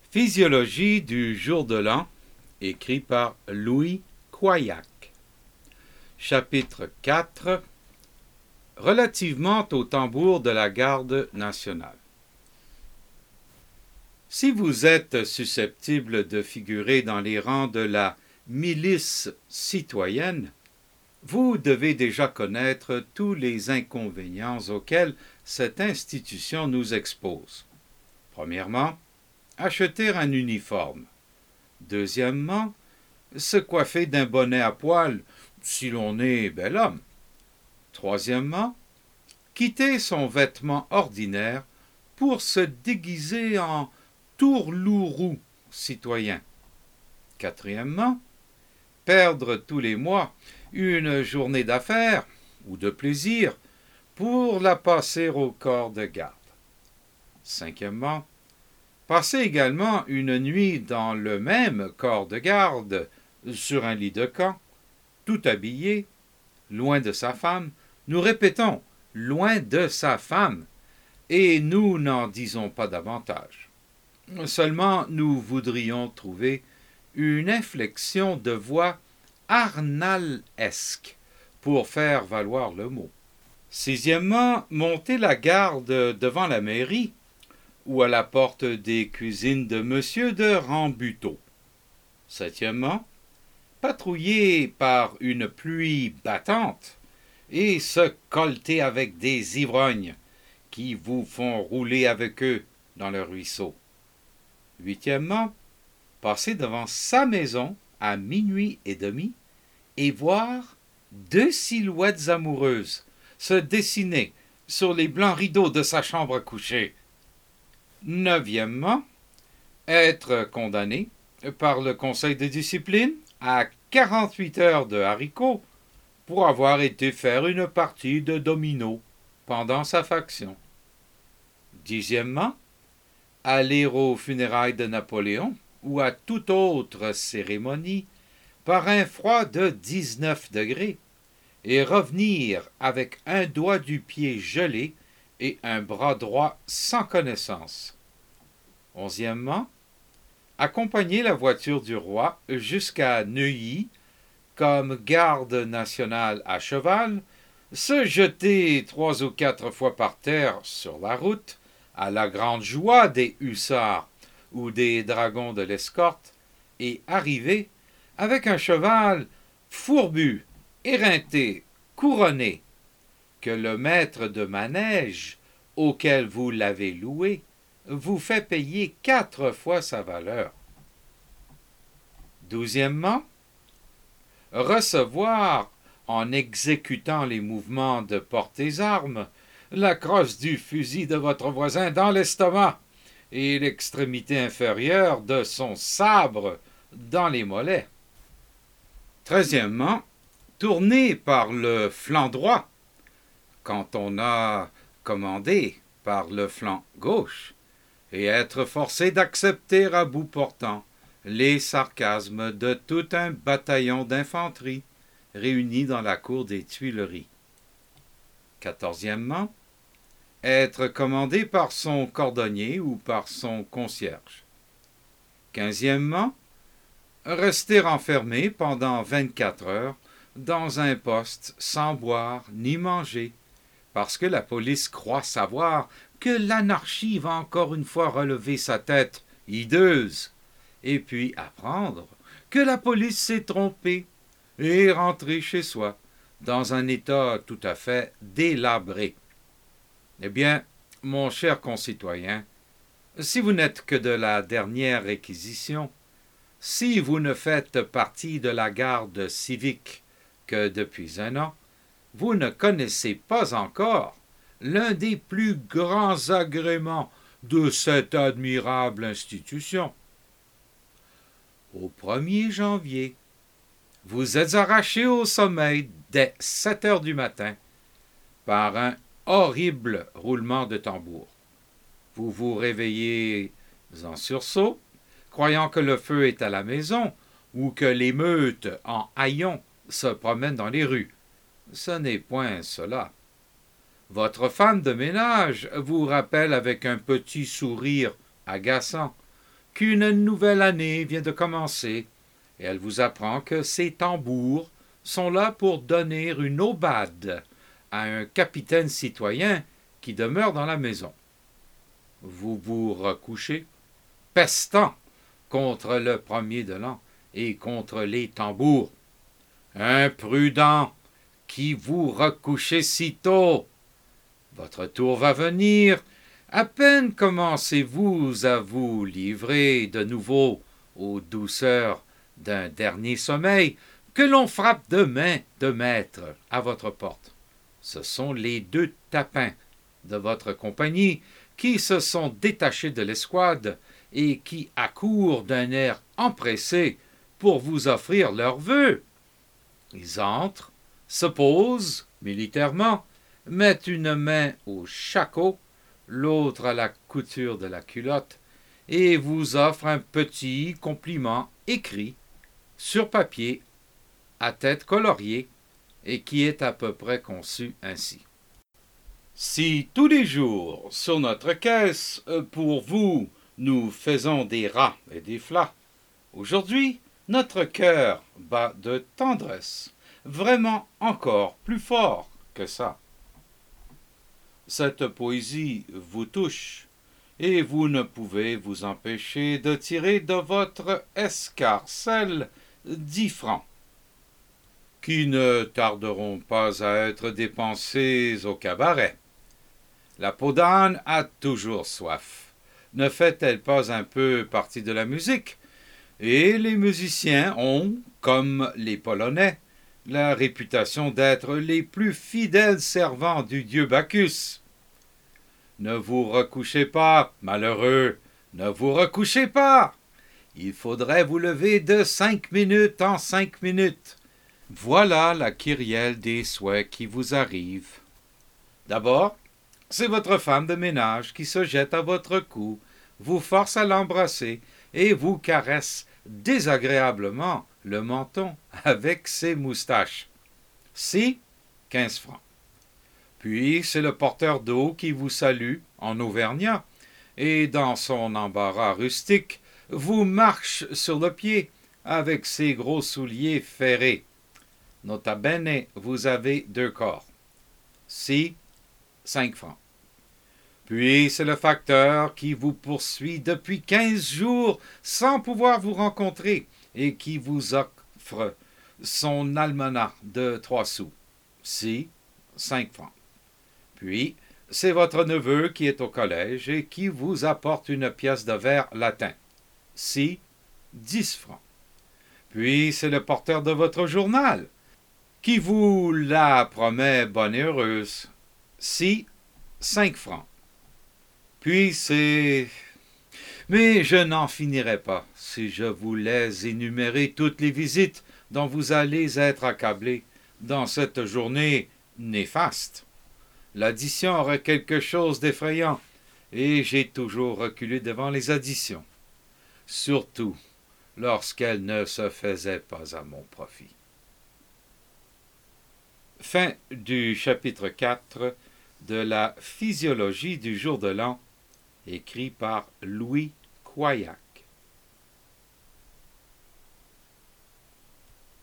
Physiologie du jour de l'an, écrit par Louis Coyac. Chapitre 4. Relativement au tambour de la garde nationale. Si vous êtes susceptible de figurer dans les rangs de la milice citoyenne, vous devez déjà connaître tous les inconvénients auxquels cette institution nous expose. Premièrement, acheter un uniforme. Deuxièmement, se coiffer d'un bonnet à poil si l'on est bel homme. Troisièmement, quitter son vêtement ordinaire pour se déguiser en tourlourou citoyen. Quatrièmement, perdre tous les mois une journée d'affaires ou de plaisir pour la passer au corps de garde. Cinquièmement, passer également une nuit dans le même corps de garde, sur un lit de camp, tout habillé, loin de sa femme. Nous répétons, loin de sa femme, et nous n'en disons pas davantage. Seulement, nous voudrions trouver une inflexion de voix arnalesque pour faire valoir le mot. Sixièmement, monter la garde devant la mairie ou à la porte des cuisines de Monsieur de Rambuteau. Septièmement, patrouiller par une pluie battante et se colleter avec des ivrognes qui vous font rouler avec eux dans le ruisseau. Huitièmement, passer devant sa maison à 00h30 et voir deux silhouettes amoureuses se dessiner sur les blancs rideaux de sa chambre à coucher. Neuvièmement, être condamné par le conseil de discipline à 48 heures de haricots pour avoir été faire une partie de domino pendant sa faction. Dixièmement, aller aux funérailles de Napoléon ou à toute autre cérémonie par un froid de 19 degrés et revenir avec un doigt du pied gelé et un bras droit sans connaissance. Onzièmement, accompagner la voiture du roi jusqu'à Neuilly comme garde nationale à cheval, se jeter 3 ou 4 fois par terre sur la route, à la grande joie des hussards ou des dragons de l'escorte, et arriver avec un cheval fourbu, éreinté, couronné, que le maître de manège, auquel vous l'avez loué, vous fait payer 4 fois sa valeur. Douzièmement, recevoir, en exécutant les mouvements de porte-armes, la crosse du fusil de votre voisin dans l'estomac et l'extrémité inférieure de son sabre dans les mollets. Treizièmement, tourner par le flanc droit quand on a commandé par le flanc gauche et être forcé d'accepter à bout portant les sarcasmes de tout un bataillon d'infanterie réunis dans la cour des Tuileries. Quatorzièmement, être commandé par son cordonnier ou par son concierge. Quinzièmement, rester enfermé pendant 24 heures dans un poste sans boire ni manger, parce que la police croit savoir que l'anarchie va encore une fois relever sa tête hideuse, et puis apprendre que la police s'est trompée et rentrer chez soi dans un état tout à fait délabré. Eh bien, mon cher concitoyen, si vous n'êtes que de la dernière réquisition, si vous ne faites partie de la garde civique que depuis 1 an, vous ne connaissez pas encore l'un des plus grands agréments de cette admirable institution. Au 1er janvier, vous êtes arraché au sommeil dès 7 heures du matin par un horrible roulement de tambour. Vous vous réveillez en sursaut, croyant que le feu est à la maison ou que l'émeute en haillons se promène dans les rues. Ce n'est point cela. Votre femme de ménage vous rappelle avec un petit sourire agaçant qu'une nouvelle année vient de commencer, et elle vous apprend que ces tambours sont là pour donner une aubade à un capitaine citoyen qui demeure dans la maison. Vous vous recouchez, pestant contre le premier de l'an et contre les tambours. Imprudent, qui vous recouchez si tôt. Votre tour va venir. À peine commencez-vous à vous livrer de nouveau aux douceurs d'un dernier sommeil que l'on frappe de main de maître à votre porte. Ce sont les 2 tapins de votre compagnie qui se sont détachés de l'escouade et qui accourent d'un air empressé pour vous offrir leurs vœux. Ils entrent, se posent militairement, mettent une main au shako, l'autre à la couture de la culotte, et vous offrent un petit compliment écrit sur papier à tête coloriée et qui est à peu près conçu ainsi. Si tous les jours sur notre caisse, pour vous, nous faisons des rats et des flats, aujourd'hui, notre cœur bat de tendresse, vraiment encore plus fort que ça. Cette poésie vous touche, et vous ne pouvez vous empêcher de tirer de votre escarcelle 10 francs, qui ne tarderont pas à être dépensés au cabaret. La peau d'âne a toujours soif. Ne fait-elle pas un peu partie de la musique? Et les musiciens ont, comme les Polonais, la réputation d'être les plus fidèles servants du dieu Bacchus. Ne vous recouchez pas, malheureux, ne vous recouchez pas. Il faudrait vous lever de 5 minutes en 5 minutes. Voilà la kyrielle des souhaits qui vous arrive. D'abord, c'est votre femme de ménage qui se jette à votre cou, vous force à l'embrasser et vous caresse désagréablement le menton avec ses moustaches. Si, 15 francs. Puis c'est le porteur d'eau qui vous salue en auvergnat et dans son embarras rustique vous marche sur le pied avec ses gros souliers ferrés. Nota bene, vous avez 2 corps. Si, 5 francs. Puis c'est le facteur qui vous poursuit depuis 15 jours sans pouvoir vous rencontrer et qui vous offre son almanach de 3 sous. Si, 5 francs. Puis c'est votre neveu qui est au collège et qui vous apporte une pièce de verre latin. Si, 10 francs. Puis c'est le porteur de votre journal qui vous la promet bonne et heureuse. Si, 5 francs. Puis c'est... Mais je n'en finirai pas si je voulais énumérer toutes les visites dont vous allez être accablés dans cette journée néfaste. L'addition aurait quelque chose d'effrayant, et j'ai toujours reculé devant les additions, surtout lorsqu'elles ne se faisaient pas à mon profit. Fin du chapitre 4 de la physiologie du jour de l'an, écrit par Louis Coyac.